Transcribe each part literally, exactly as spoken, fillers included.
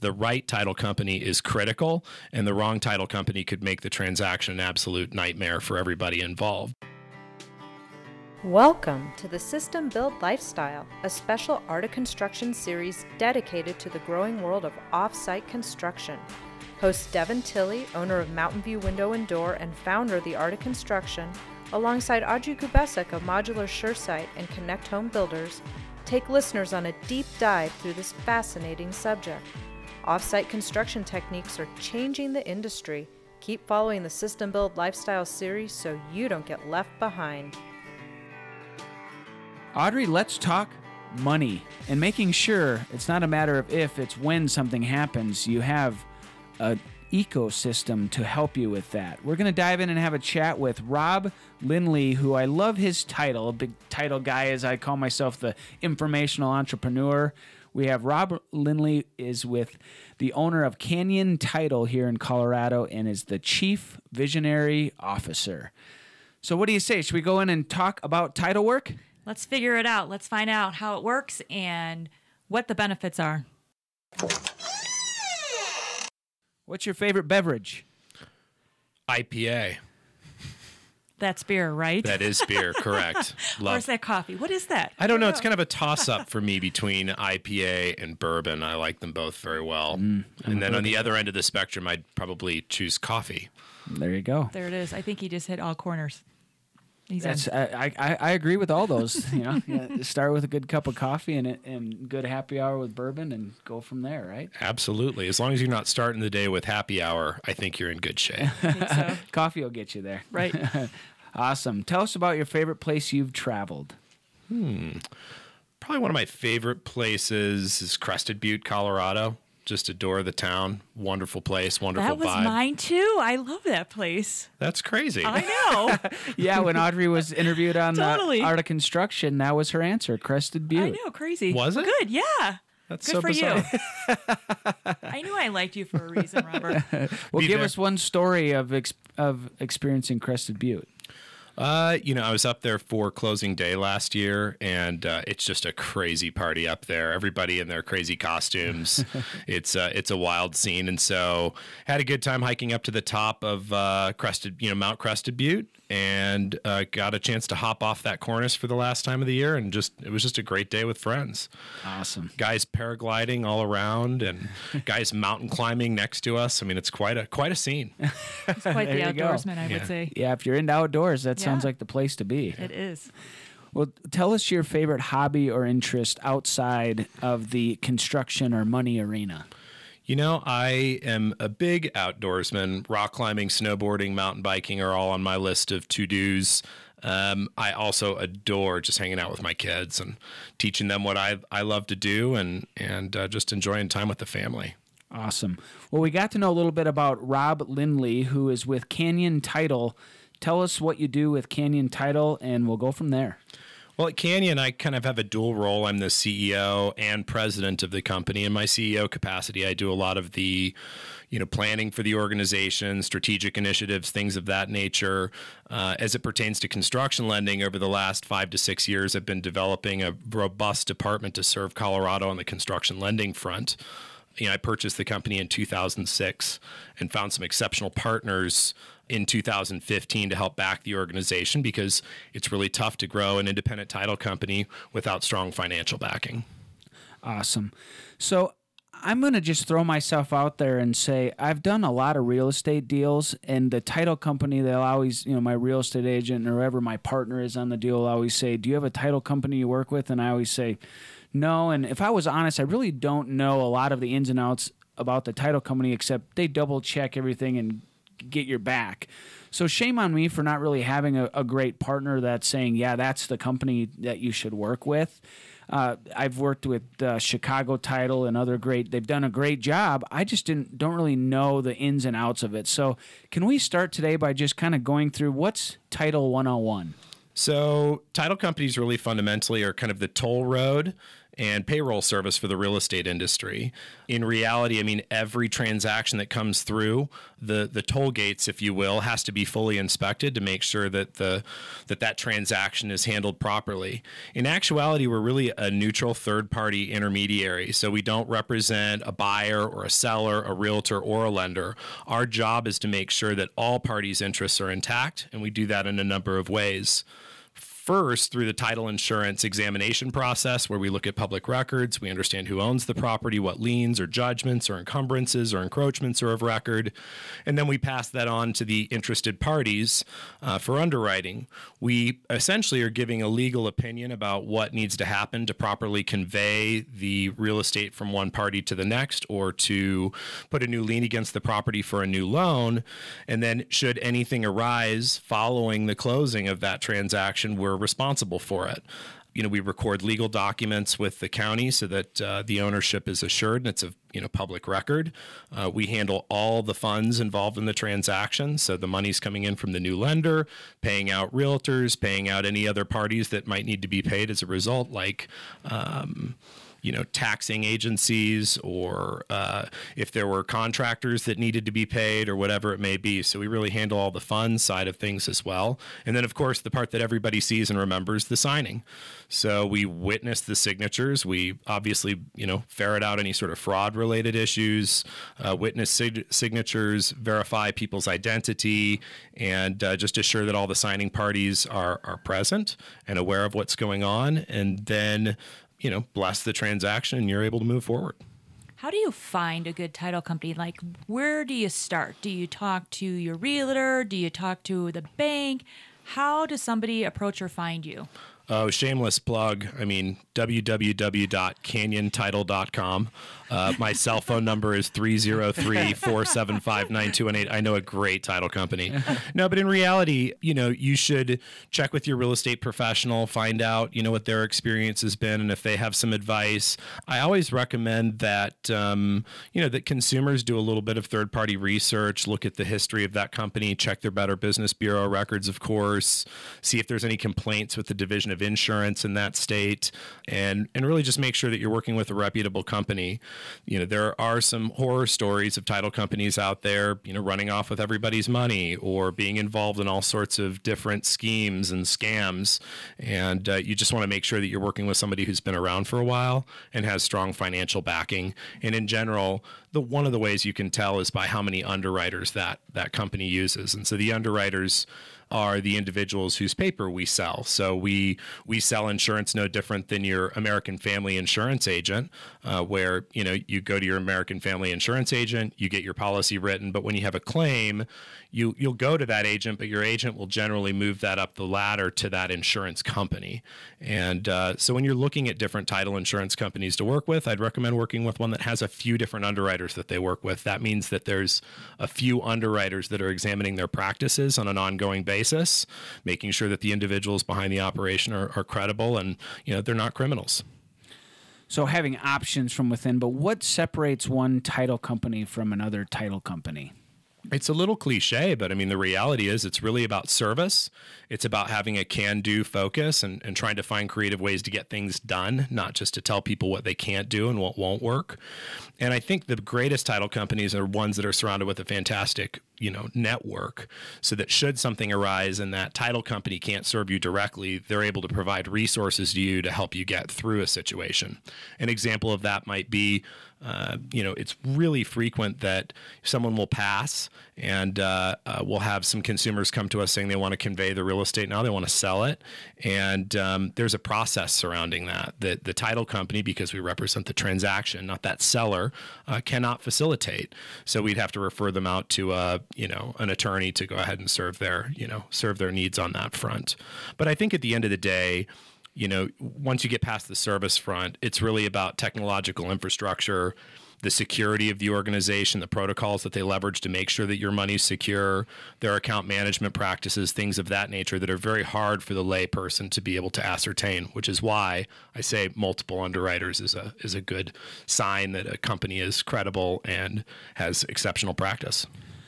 the right title company is critical, and the wrong title company could make the transaction an absolute nightmare for everybody involved. Welcome to the System Build Lifestyle, a special Art of Construction series dedicated to the growing world of off-site construction. Host Devin Tilley, owner of Mountain View Window and Door and founder of the Art of Construction, alongside Audrey Kubesek of Modular SureSite and Connect Home Builders, take listeners on a deep dive through this fascinating subject. Off-site construction techniques are changing the industry. Keep following the System Build Lifestyle series so you don't get left behind. Audrey, let's talk money and making sure it's not a matter of if, it's when something happens. You have an ecosystem to help you with that. We're going to dive in and have a chat with Rob Lindley, who I love his title, a big title guy, as I call myself, the informational entrepreneur. We have Rob Lindley is with the owner of Canyon Title here in Colorado and is the Chief Visionary Officer. So what do you say? Should we go in and talk about title work? Let's figure it out. Let's find out how it works and what the benefits are. What's your favorite beverage? I P A. That's beer, right? That is beer, correct. Or is that coffee? What is that? I don't know. It's kind of a toss-up for me between I P A and bourbon. I like them both very well. Mm, and then on the other end of the spectrum, I'd probably choose coffee. There you go. There it is. I think he just hit all corners. He's That's I, I I agree with all those. You know, yeah, start with a good cup of coffee and and good happy hour with bourbon and go from there, right? Absolutely. As long as you're not starting the day with happy hour, I think you're in good shape. I think so. Coffee will get you there, right? Awesome. Tell us about your favorite place you've traveled. Hmm. Probably one of my favorite places is Crested Butte, Colorado. Just adore the town. Wonderful place, wonderful vibe. That was vibe. mine too. I love that place. That's crazy. I know. Yeah, when Audrey was interviewed on Totally. the Art of Construction, that was her answer, Crested Butte. I know, crazy. Was it? Good, yeah. That's Good so for bizarre. you. I knew I liked you for a reason, Robert. Well, Be give there. us one story of ex- of experiencing Crested Butte. Uh, you know, I was up there for closing day last year, and uh, it's just a crazy party up there. Everybody in their crazy costumes. it's uh, it's a wild scene, and so had a good time hiking up to the top of uh, Crested, you know, Mount Crested Butte, and uh, got a chance to hop off that cornice for the last time of the year, and just it was just a great day with friends. Awesome. Guys paragliding all around, and guys mountain climbing next to us. I mean, it's quite a quite a scene. It's quite There the you go. outdoorsman, I Yeah. would say. Yeah, if you're into outdoors, that sounds Yeah. like the place to be. It is. Well, tell us your favorite hobby or interest outside of the construction or money arena. You know, I am a big outdoorsman. Rock climbing, snowboarding, mountain biking are all on my list of to-dos. Um, I also adore just hanging out with my kids and teaching them what I I love to do, and and uh, just enjoying time with the family. Awesome. Well, we got to know a little bit about Rob Lindley, who is with Canyon Title. Tell us what you do with Canyon Title, and we'll go from there. Well, at Canyon, I kind of have a dual role. I'm the C E O and president of the company. In my C E O capacity, I do a lot of the, you know, planning for the organization, strategic initiatives, things of that nature. Uh, as it pertains to construction lending, over the last five to six years, I've been developing a robust department to serve Colorado on the construction lending front. You know, I purchased the company in two thousand six and found some exceptional partners in two thousand fifteen to help back the organization, because it's really tough to grow an independent title company without strong financial backing. Awesome. So I'm going to just throw myself out there and say I've done a lot of real estate deals, and the title company, they'll always, you know, my real estate agent or whoever my partner is on the deal will always say, do you have a title company you work with? And I always say, no. And if I was honest, I really don't know a lot of the ins and outs about the title company, except they double check everything and get your back. So shame on me for not really having a, a great partner that's saying, yeah, that's the company that you should work with. Uh, I've worked with uh, Chicago Title and other great, they've done a great job. I just didn't don't really know the ins and outs of it. So can we start today by just kind of going through what's Title one oh one? So title companies really fundamentally are kind of the toll road and payroll service for the real estate industry. In reality, I mean, every transaction that comes through the the toll gates, if you will, has to be fully inspected to make sure that the that that transaction is handled properly. In actuality, we're really a neutral third-party intermediary, so we don't represent a buyer or a seller, a realtor, or a lender. Our job is to make sure that all parties' interests are intact, and we do that in a number of ways. First, through the title insurance examination process, where we look at public records, we understand who owns the property, what liens or judgments or encumbrances or encroachments are of record, and then we pass that on to the interested parties uh, for underwriting. We essentially are giving a legal opinion about what needs to happen to properly convey the real estate from one party to the next, or to put a new lien against the property for a new loan. And then should anything arise following the closing of that transaction, we're responsible for it. You know, we record legal documents with the county so that uh, the ownership is assured and it's a you know public record. Uh, we handle all the funds involved in the transaction, so the money's coming in from the new lender, paying out realtors, paying out any other parties that might need to be paid as a result, like um, you know, taxing agencies, or uh, if there were contractors that needed to be paid, or whatever it may be. So we really handle all the fun side of things as well. And then, of course, the part that everybody sees and remembers, the signing. So we witness the signatures. We obviously, you know, ferret out any sort of fraud-related issues, uh, witness sig- signatures, verify people's identity, and uh, just assure that all the signing parties are are present and aware of what's going on. And then, you know, bless the transaction, and you're able to move forward. How do you find a good title company? Like, where do you start? Do you talk to your realtor? Do you talk to the bank? How does somebody approach or find you? Oh, shameless plug. I mean, w w w dot canyon title dot com. Uh, my cell phone number is three oh three, four seven five, nine two one eight. I know a great title company. No, but in reality, you know, you should check with your real estate professional, find out, you know, what their experience has been, and if they have some advice. I always recommend that, um, you know, that consumers do a little bit of third-party research, look at the history of that company, check their Better Business Bureau records, of course, see if there's any complaints with the Division of Insurance in that state, and and really just make sure that you're working with a reputable company. You know, there are some horror stories of title companies out there, you know, running off with everybody's money or being involved in all sorts of different schemes and scams. And uh, you just want to make sure that you're working with somebody who's been around for a while and has strong financial backing. And in general, the one of the ways you can tell is by how many underwriters that that company uses. And so the underwriters are the individuals whose paper we sell. So we we sell insurance no different than your American Family Insurance agent, uh, where you know you go to your American Family Insurance agent, you get your policy written, but when you have a claim, you you'll go to that agent, but your agent will generally move that up the ladder to that insurance company. And uh, so when you're looking at different title insurance companies to work with, I'd recommend working with one that has a few different underwriters that they work with. That means that there's a few underwriters that are examining their practices on an ongoing basis. Basis, making sure that the individuals behind the operation are, are credible and, you know, they're not criminals. So having options from within, but what separates one title company from another title company? It's a little cliche, but I mean, the reality is it's really about service. It's about having a can-do focus and, and trying to find creative ways to get things done, not just to tell people what they can't do and what won't work. And I think the greatest title companies are ones that are surrounded with a fantastic, you know, network, so that should something arise and that title company can't serve you directly, they're able to provide resources to you to help you get through a situation. An example of that might be, uh, you know, it's really frequent that someone will pass and uh, uh, we'll have some consumers come to us saying they want to convey the real estate now, they want to sell it. And um, there's a process surrounding that, that the title company, because we represent the transaction, not that seller, uh, cannot facilitate. So we'd have to refer them out to a, you know, an attorney to go ahead and serve their, you know, serve their needs on that front. But I think at the end of the day, you know, once you get past the service front, it's really about technological infrastructure, the security of the organization, the protocols that they leverage to make sure that your money's secure, their account management practices, things of that nature that are very hard for the lay person to be able to ascertain, which is why I say multiple underwriters is a is a good sign that a company is credible and has exceptional practice.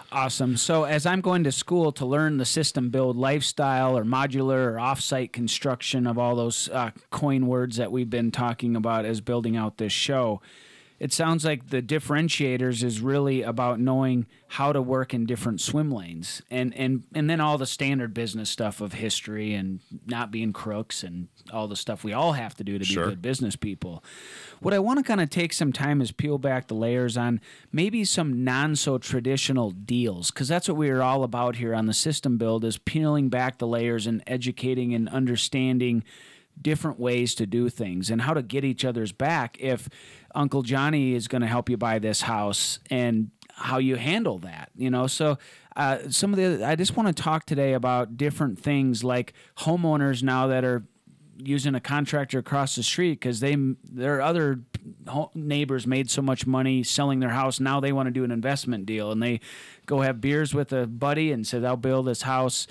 Awesome. So as I'm going to school to learn the system build lifestyle or modular or offsite construction of all those uh, coin words that we've been talking about as building out this show, it sounds like the differentiators is really about knowing how to work in different swim lanes, and, and, and then all the standard business stuff of history and not being crooks and all the stuff we all have to do to be Sure. good business people. What I want to kind of take some time is peel back the layers on maybe some non-so-traditional deals, because that's what we are all about here on the System Build, is peeling back the layers and educating and understanding different ways to do things and how to get each other's back if Uncle Johnny is going to help you buy this house, and how you handle that, you know. So uh, some of the I just want to talk today about different things like homeowners now that are using a contractor across the street because they their other neighbors made so much money selling their house. Now they want to do an investment deal, and they go have beers with a buddy and said, "I'll build this house."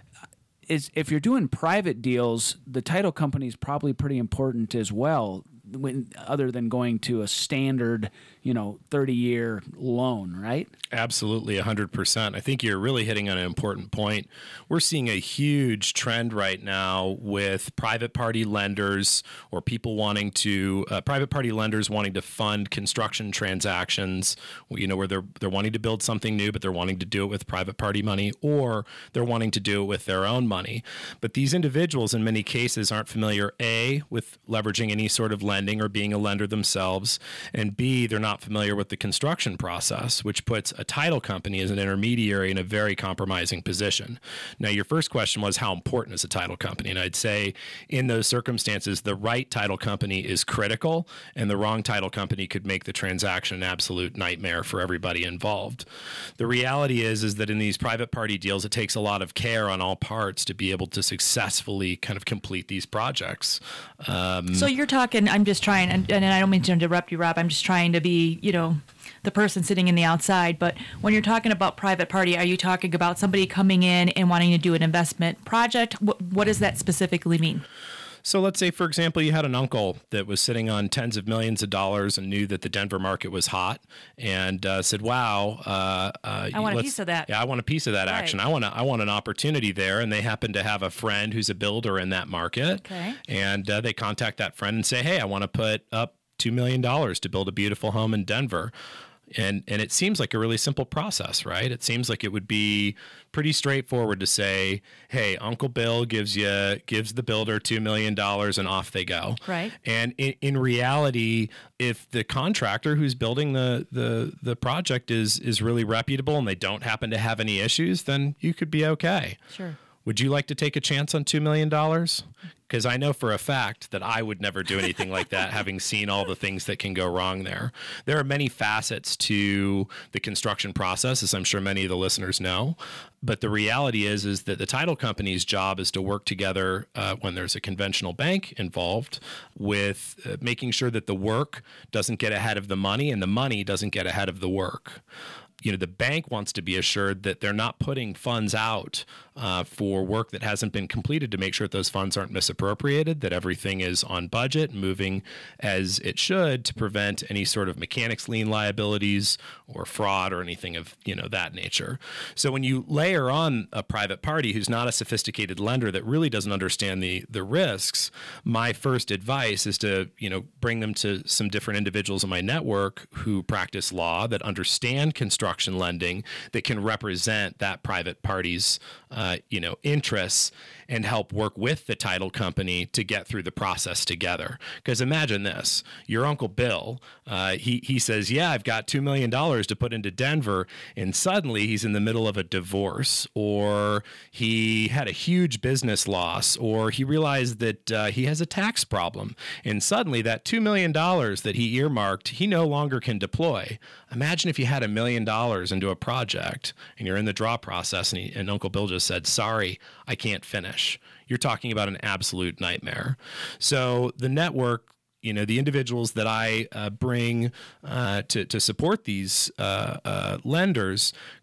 Is if you're doing private deals, the title company is probably pretty important as well, when, other than going to a standard, you know, thirty-year loan, right? Absolutely, one hundred percent. I think you're really hitting on an important point. We're seeing a huge trend right now with private party lenders, or people wanting to, uh, private party lenders wanting to fund construction transactions, you know, where they're they're wanting to build something new, but they're wanting to do it with private party money, or they're wanting to do it with their own money. But these individuals, in many cases, aren't familiar, A, with leveraging any sort of lending or being a lender themselves, and B, they're not familiar with the construction process, which puts a title company as an intermediary in a very compromising position. Now, your first question was, how important is a title company? And I'd say in those circumstances, the right title company is critical, and the wrong title company could make the transaction an absolute nightmare for everybody involved. The reality is, is that in these private party deals, it takes a lot of care on all parts to be able to successfully kind of complete these projects. Um, So you're talking, I'm just trying, and, and I don't mean to interrupt you, Rob, I'm just trying to be, you know, the person sitting in the outside. But when you're talking about private party, are you talking about somebody coming in and wanting to do an investment project? What, what does that specifically mean? So let's say, for example, you had an uncle that was sitting on tens of millions of dollars and knew that the Denver market was hot, and uh, said, "Wow, uh, uh, I want a let's- piece of that." Yeah, I want a piece of that Right. action. I want to, I want an opportunity there." And they happen to have a friend who's a builder in that market, Okay. and uh, they contact that friend and say, "Hey, I want to put up two million dollars to build a beautiful home in Denver." And and it seems like a really simple process, right? It seems like it would be pretty straightforward to say, "Hey, Uncle Bill gives you gives the builder two million dollars, and off they go." Right. And in, in reality, if the contractor who's building the, the the project is is really reputable and they don't happen to have any issues, then you could be okay. Sure. Would you like to take a chance on two million dollars? Because I know for a fact that I would never do anything like that, having seen all the things that can go wrong there. There are many facets to the construction process, as I'm sure many of the listeners know. But the reality is, is that the title company's job is to work together uh, when there's a conventional bank involved with uh, making sure that the work doesn't get ahead of the money and the money doesn't get ahead of the work. You know, the bank wants to be assured that they're not putting funds out uh, for work that hasn't been completed, to make sure that those funds aren't misappropriated, that everything is on budget and moving as it should, to prevent any sort of mechanics lien liabilities or fraud or anything of, you know, that nature. So when you layer on a private party who's not a sophisticated lender that really doesn't understand the the risks, my first advice is to, you know, bring them to some different individuals in my network who practice law, that understand construction lending, that can represent that private party's uh, you know, interests, and help work with the title company to get through the process together. Because imagine this: your Uncle Bill, uh, he he says, "Yeah, I've got two million dollars to put into Denver," and suddenly he's in the middle of a divorce, or he had a huge business loss, or he realized that uh, he has a tax problem, and suddenly that two million dollars that he earmarked, he no longer can deploy. Imagine if you had a million dollars into a project and you're in the draw process, and, he, and Uncle Bill just said, "Sorry, I can't finish." You're talking about an absolute nightmare. So the network, you know, the individuals that I uh, bring uh, to, to support these uh, uh, lenders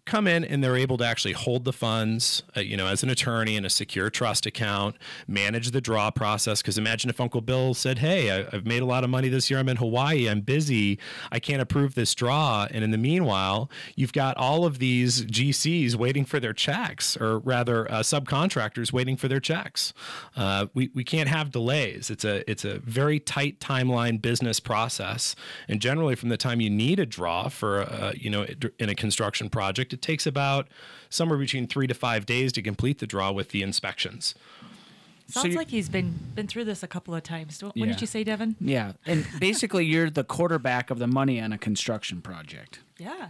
come in and they're able to actually hold the funds, uh, you know, as an attorney in a secure trust account, manage the draw process. Because imagine if Uncle Bill said, hey, I, I've made a lot of money this year. I'm in Hawaii. I'm busy. I can't approve this draw. And in the meanwhile, you've got all of these G Cs waiting for their checks, or rather uh, subcontractors waiting for their checks. Uh, we, we can't have delays. It's a, it's a very tight timeline business process. And generally from the time you need a draw for, a, you know, in a construction project, it takes about somewhere between three to five days to complete the draw with the inspections. Sounds So like he's been been through this a couple of times. What Yeah. did you say, Devin? Yeah. And basically, you're the quarterback of the money on a construction project. Yeah.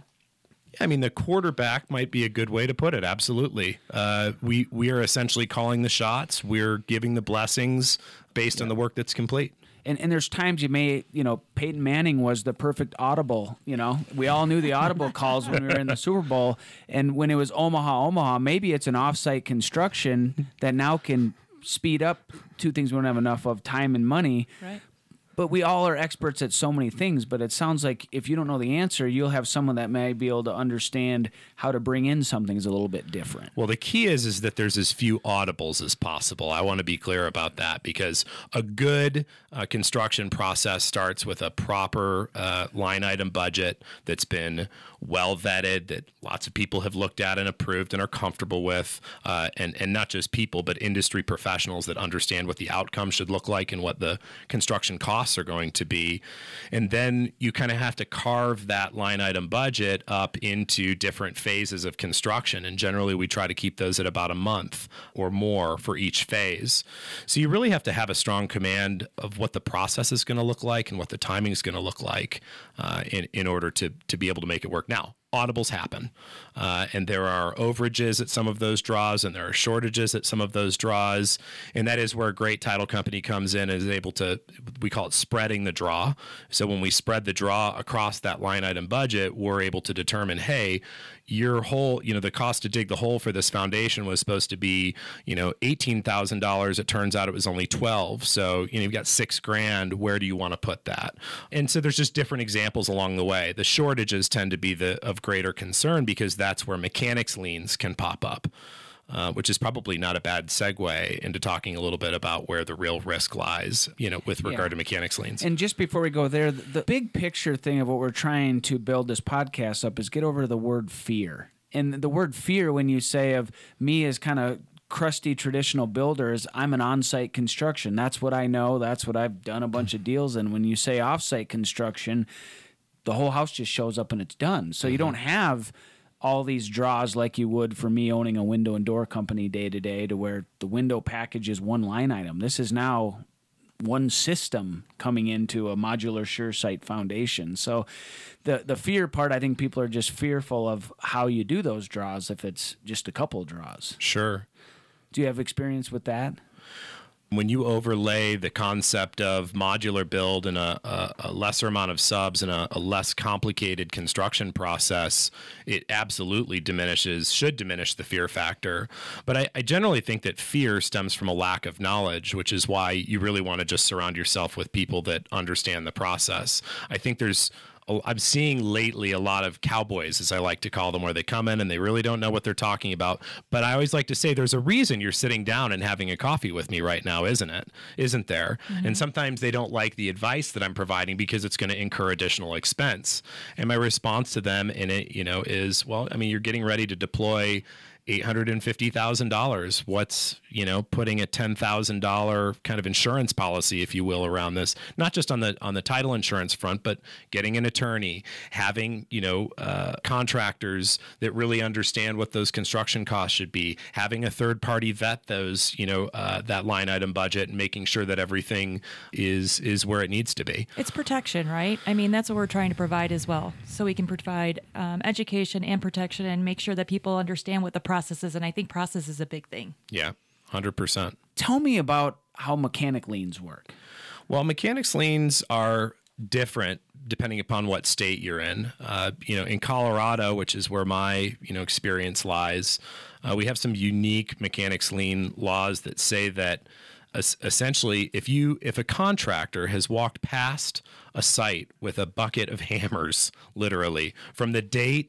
I mean, the quarterback might be a good way to put it. Absolutely. Uh, we, we are essentially calling the shots. We're giving the blessings based on the work that's complete. And, and there's times you may, you know, Peyton Manning was the perfect audible, you know. We all knew the audible calls when we were in the Super Bowl. And when it was Omaha, Omaha, maybe it's an off-site construction that now can speed up two things we don't have enough of, time and money. Right. But we all are experts at so many things. But it sounds like if you don't know the answer, you'll have someone that may be able to understand how to bring in something that's a little bit different. Well, the key is is that there's as few audibles as possible. I want to be clear about that, because a good uh, construction process starts with a proper uh, line item budget that's been well vetted, that lots of people have looked at and approved and are comfortable with, uh, and and not just people, but industry professionals that understand what the outcome should look like and what the construction costs are going to be. And then you kind of have to carve that line item budget up into different phases of construction. And generally we try to keep those at about a month or more for each phase. So you really have to have a strong command of what the process is going to look like and what the timing is going to look like uh, in, in order to, to be able to make it work. Now, audibles happen, uh, and there are overages at some of those draws, and there are shortages at some of those draws, and that is where a great title company comes in and is able to, we call it spreading the draw. So when we spread the draw across that line item budget, we're able to determine, hey, your whole, you know, the cost to dig the hole for this foundation was supposed to be, you know, eighteen thousand dollars. It turns out it was only twelve. So, you know, you've got six grand. Where do you want to put that? And so there's just different examples along the way. The shortages tend to be the of greater concern, because that's where mechanics liens can pop up. Uh, which is probably not a bad segue into talking a little bit about where the real risk lies, you know, with regard Yeah. to mechanics liens. And just before we go there, the big picture thing of what we're trying to build this podcast up is get over the word fear. And the word fear, when you say of me as kind of crusty traditional builders, I'm an on-site construction. That's what I know. That's what I've done a bunch of deals in. When you say off-site construction, the whole house just shows up and it's done. So mm-hmm. you don't have all these draws like you would for me owning a window and door company day to day, to where the window package is one line item. This is now one system coming into a modular sure site foundation. So the the fear part, I think people are just fearful of how you do those draws if it's just a couple draws. Sure. Do you have experience with that? When you overlay the concept of modular build and a, a, a lesser amount of subs and a, a less complicated construction process, it absolutely diminishes, should diminish the fear factor. But I, I generally think that fear stems from a lack of knowledge, which is why you really want to just surround yourself with people that understand the process. I think there's I'm seeing lately a lot of cowboys, as I like to call them, where they come in and they really don't know what they're talking about. But I always like to say there's a reason you're sitting down and having a coffee with me right now, isn't it? Isn't there? Mm-hmm. And sometimes they don't like the advice that I'm providing because it's going to incur additional expense. And my response to them in it, you know, is, well, I mean, you're getting ready to deploy eight hundred fifty thousand dollars. What's, you know, putting a ten thousand dollars kind of insurance policy, if you will, around this, not just on the on the title insurance front, but getting an attorney, having, you know, uh, contractors that really understand what those construction costs should be, having a third party vet those, you know, uh, that line item budget, and making sure that everything is is where it needs to be. It's protection, right? I mean, that's what we're trying to provide as well. So we can provide um, education and protection and make sure that people understand what the process is. And I think process is a big thing. Yeah, one hundred percent. Tell me about how mechanic liens work. Well, mechanics liens are different depending upon what state you're in. Uh, you know, in Colorado, which is where my, you know, experience lies, uh, we have some unique mechanics lien laws that say that essentially, if you if a contractor has walked past a site with a bucket of hammers, literally, from the date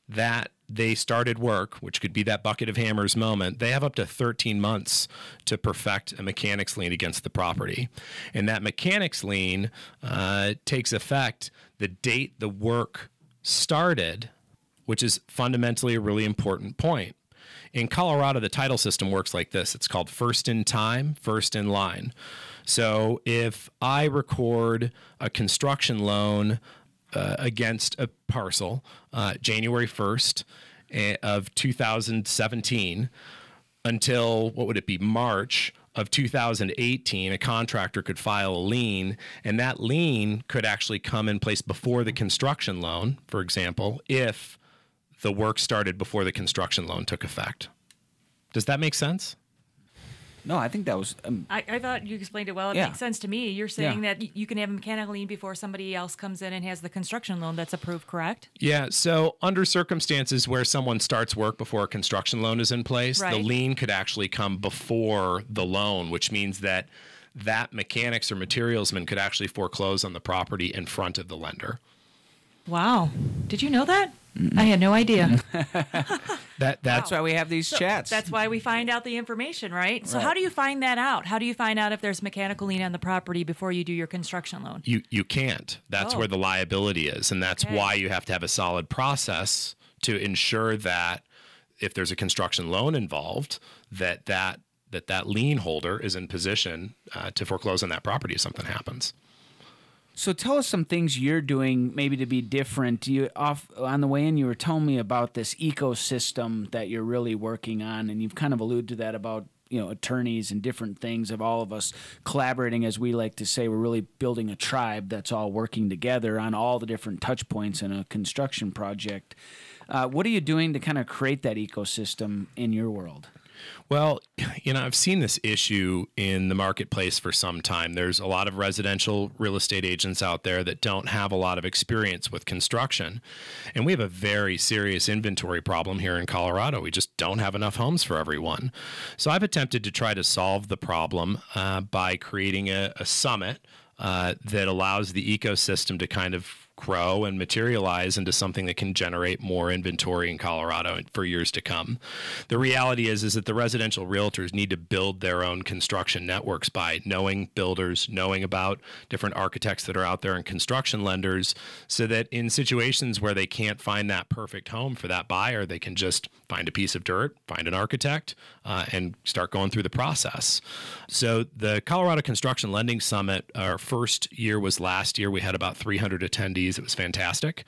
that they started work, which could be that bucket of hammers moment, they have up to thirteen months to perfect a mechanics lien against the property. And that mechanics lien uh, takes effect the date the work started, which is fundamentally a really important point. In Colorado, the title system works like this. It's called first in time, first in line. So if I record a construction loan uh, against a parcel uh, January first of two thousand seventeen until, what would it be, March of two thousand eighteen, a contractor could file a lien, and that lien could actually come in place before the construction loan, for example, if the work started before the construction loan took effect. Does that make sense? No, I think that was... Um, I, I thought you explained it well. It Yeah. makes sense to me. You're saying Yeah. that y- you can have a mechanical lien before somebody else comes in and has the construction loan that's approved, correct? Yeah, so under circumstances where someone starts work before a construction loan is in place, the Right. lien could actually come before the loan, which means that that mechanics or materialsman could actually foreclose on the property in front of the lender. Wow. Did you know that? I had no idea. That That's wow. why we have these So chats. That's why we find out the information, right? So Right. how do you find that out? How do you find out if there's mechanical lien on the property before you do your construction loan? You you can't. That's Oh. where the liability is, and that's Okay. why you have to have a solid process to ensure that if there's a construction loan involved, that that that, that lien holder is in position uh, to foreclose on that property if something happens. So tell us some things you're doing maybe to be different. You off on the way in, you were telling me about this ecosystem that you're really working on, and you've kind of alluded to that about, you know, attorneys and different things of all of us collaborating, as we like to say. We're really building a tribe that's all working together on all the different touch points in a construction project. Uh, what are you doing to kind of create that ecosystem in your world? Well, you know, I've seen this issue in the marketplace for some time. There's a lot of residential real estate agents out there that don't have a lot of experience with construction. And we have a very serious inventory problem here in Colorado. We just don't have enough homes for everyone. So I've attempted to try to solve the problem uh, by creating a, a summit uh, that allows the ecosystem to kind of grow and materialize into something that can generate more inventory in Colorado for years to come. The reality is, is that the residential realtors need to build their own construction networks by knowing builders, knowing about different architects that are out there and construction lenders, so that in situations where they can't find that perfect home for that buyer, they can just find a piece of dirt, find an architect, uh, and start going through the process. So the Colorado Construction Lending Summit, our first year was last year. We had about three hundred attendees. It was fantastic.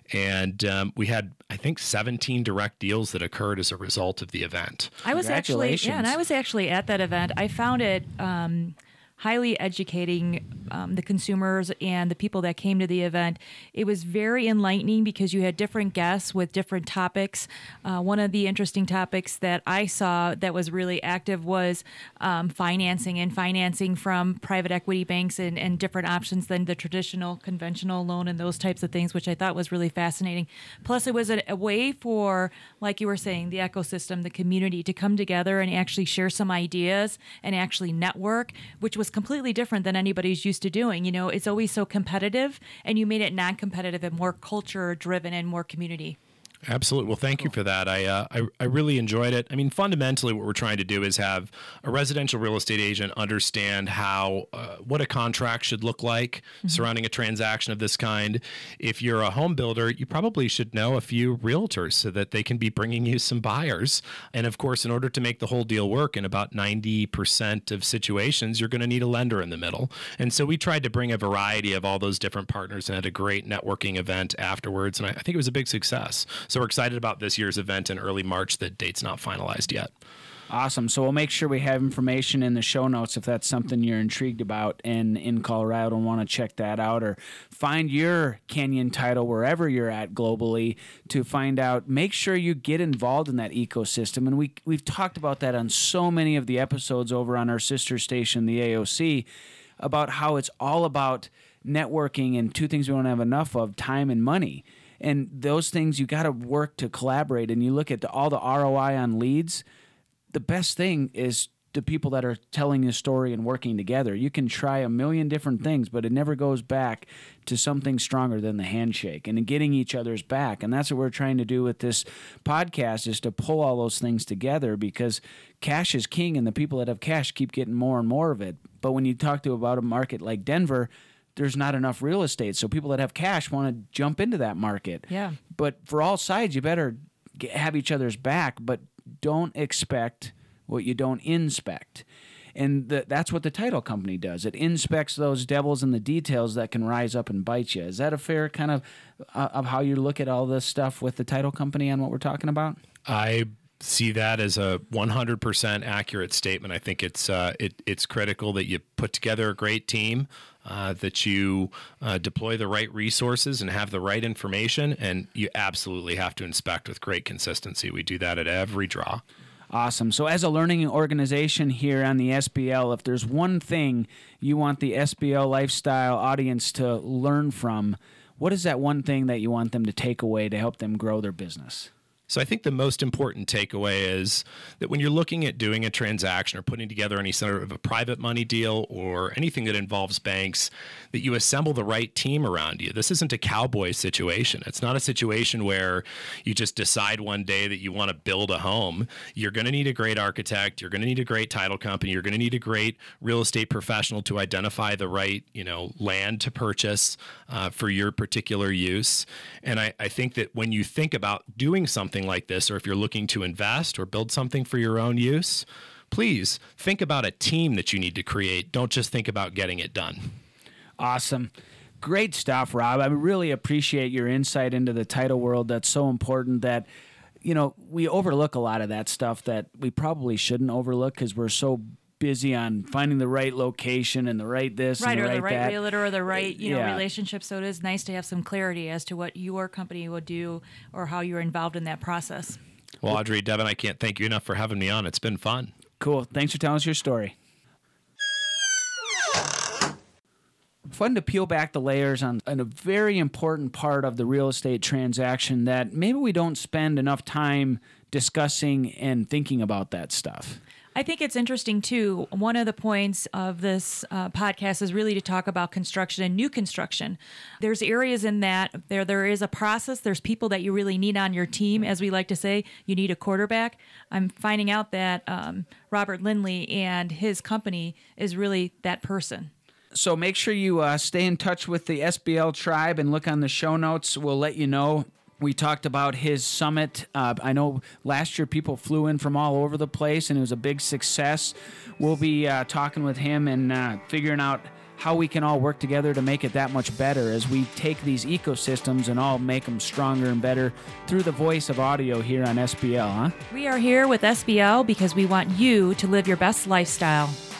And um, we had, I think, seventeen direct deals that occurred as a result of the event. I was actually, yeah, and I Congratulations. was actually at that event. I found it um, highly educating, um, the consumers and the people that came to the event. It was very enlightening because you had different guests with different topics. Uh, one of the interesting topics that I saw that was really active was um, financing and financing from private equity banks and, and different options than the traditional conventional loan and those types of things, which I thought was really fascinating. Plus, it was a, a way for, like you were saying, the ecosystem, the community to come together and actually share some ideas and actually network, which was completely different than anybody's used to doing. You know, it's always so competitive, and you made it non-competitive and more culture-driven and more community. Absolutely. Well, thank you for that. I, uh, I I really enjoyed it. I mean, fundamentally, what we're trying to do is have a residential real estate agent understand how uh, what a contract should look like mm-hmm. surrounding a transaction of this kind. If you're a home builder, you probably should know a few realtors so that they can be bringing you some buyers. And of course, in order to make the whole deal work, in about ninety percent of situations, you're going to need a lender in the middle. And so we tried to bring a variety of all those different partners and had a great networking event afterwards. And I, I think it was a big success. So we're excited about this year's event in early March. The date's not finalized yet. Awesome. So we'll make sure we have information in the show notes if that's something you're intrigued about and in Colorado and want to check that out, or find your Canyon title wherever you're at globally to find out. Make sure you get involved in that ecosystem. And we, we've talked about that on so many of the episodes over on our sister station, the A O C, about how it's all about networking and two things we don't have enough of, time and money. And those things, you got to work to collaborate. And you look at the, all the R O I on leads. The best thing is the people that are telling the story and working together. You can try a million different things, but it never goes back to something stronger than the handshake and getting each other's back. And that's what we're trying to do with this podcast, is to pull all those things together, because cash is king and the people that have cash keep getting more and more of it. But when you talk to about a market like Denver, there's not enough real estate. So people that have cash want to jump into that market. Yeah. But for all sides, you better get, have each other's back, but don't expect what you don't inspect. And the, that's what the title company does. It inspects those devils in the details that can rise up and bite you. Is that a fair kind of uh, of how you look at all this stuff with the title company on what we're talking about? I see that as a one hundred percent accurate statement. I think it's uh, it, it's critical that you put together a great team, uh, that you uh, deploy the right resources and have the right information, and you absolutely have to inspect with great consistency. We do that at every draw. Awesome. So as a learning organization here on the S B L, if there's one thing you want the S B L Lifestyle audience to learn from, what is that one thing that you want them to take away to help them grow their business? So I think the most important takeaway is that when you're looking at doing a transaction or putting together any sort of a private money deal or anything that involves banks, that you assemble the right team around you. This isn't a cowboy situation. It's not a situation where you just decide one day that you want to build a home. You're going to need a great architect. You're going to need a great title company. You're going to need a great real estate professional to identify the right, you know, land to purchase uh, for your particular use. And I, I think that when you think about doing something like this, or if you're looking to invest or build something for your own use, please think about a team that you need to create. Don't just think about getting it done. Awesome. Great stuff, Rob. I really appreciate your insight into the title world. That's so important that, you know, we overlook a lot of that stuff that we probably shouldn't overlook because we're so busy on finding the right location and the right this right, and the or right the right that. realtor or the right you know Yeah. relationship. So it is nice to have some clarity as to what your company would do or how you're involved in that process. Well, Audrey, Devin, I can't thank you enough for having me on. It's been fun. Cool. Thanks for telling us your story. Fun to peel back the layers on, on a very important part of the real estate transaction that maybe we don't spend enough time discussing and thinking about that stuff. I think it's interesting, too. One of the points of this uh, podcast is really to talk about construction and new construction. There's areas in that there there is a process. There's people that you really need on your team. As we like to say, you need a quarterback. I'm finding out that um, Robert Lindley and his company is really that person. So make sure you uh, stay in touch with the S B L tribe and look on the show notes. We'll let you know. We talked about his summit. Uh, I know last year people flew in from all over the place, and it was a big success. We'll be uh, talking with him and uh, figuring out how we can all work together to make it that much better as we take these ecosystems and all make them stronger and better through the voice of audio here on S B L, huh? We are here with S B L because we want you to live your best lifestyle.